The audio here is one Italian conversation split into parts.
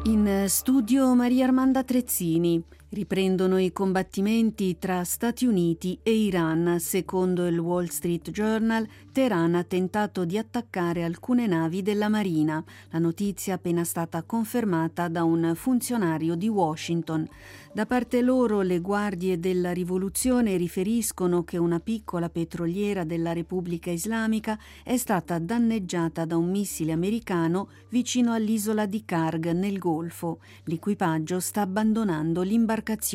In studio Maria Armanda Trezzini. Riprendono i combattimenti tra Stati Uniti e Iran. Secondo il Wall Street Journal, Teheran ha tentato di attaccare alcune navi della Marina. La notizia è appena stata confermata da un funzionario di Washington. Da parte loro, le guardie della rivoluzione riferiscono che una piccola petroliera della Repubblica Islamica è stata danneggiata da un missile americano vicino all'isola di Karg nel Golfo. L'equipaggio sta abbandonando l'imbarcazione.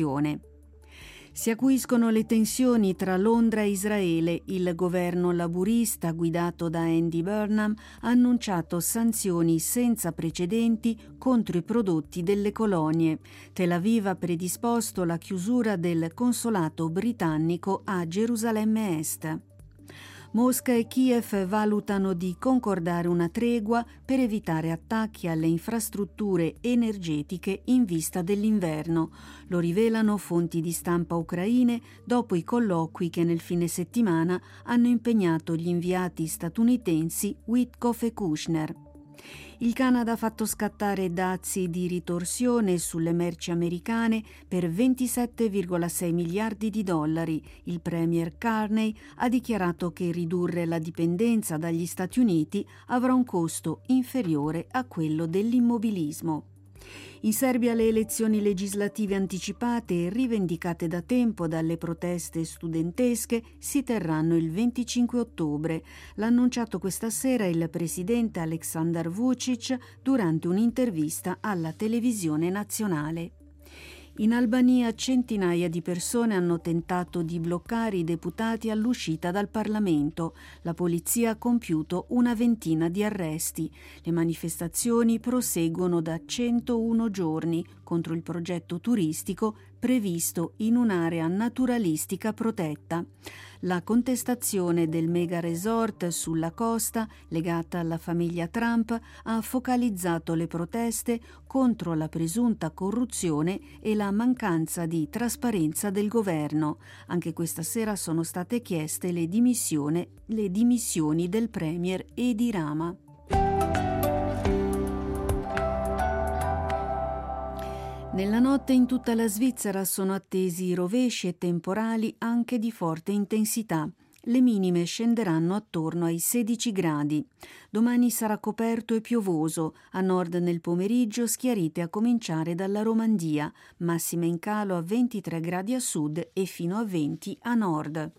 Si acuiscono le tensioni tra Londra e Israele. Il governo laburista guidato da Andy Burnham ha annunciato sanzioni senza precedenti contro i prodotti delle colonie. Tel Aviv ha predisposto la chiusura del consolato britannico a Gerusalemme Est. Mosca e Kiev valutano di concordare una tregua per evitare attacchi alle infrastrutture energetiche in vista dell'inverno. Lo rivelano fonti di stampa ucraine dopo i colloqui che nel fine settimana hanno impegnato gli inviati statunitensi Witkoff e Kushner. Il Canada ha fatto scattare dazi di ritorsione sulle merci americane per 27,6 miliardi di dollari. Il premier Carney ha dichiarato che ridurre la dipendenza dagli Stati Uniti avrà un costo inferiore a quello dell'immobilismo. In Serbia le elezioni legislative anticipate e rivendicate da tempo dalle proteste studentesche si terranno il 25 ottobre. L'ha annunciato questa sera il presidente Aleksandar Vučić durante un'intervista alla televisione nazionale. In Albania centinaia di persone hanno tentato di bloccare i deputati all'uscita dal Parlamento. La polizia ha compiuto una ventina di arresti. Le manifestazioni proseguono da 101 giorni contro il progetto turistico previsto in un'area naturalistica protetta. La contestazione del mega resort sulla costa, legata alla famiglia Trump, ha focalizzato le proteste contro la presunta corruzione e la mancanza di trasparenza del governo. Anche questa sera sono state chieste le dimissioni del premier Edi Rama. Nella notte in tutta la Svizzera sono attesi rovesci e temporali anche di forte intensità. Le minime scenderanno attorno ai 16 gradi. Domani sarà coperto e piovoso, a nord nel pomeriggio schiarite a cominciare dalla Romandia, massime in calo a 23 gradi a sud e fino a 20 a nord.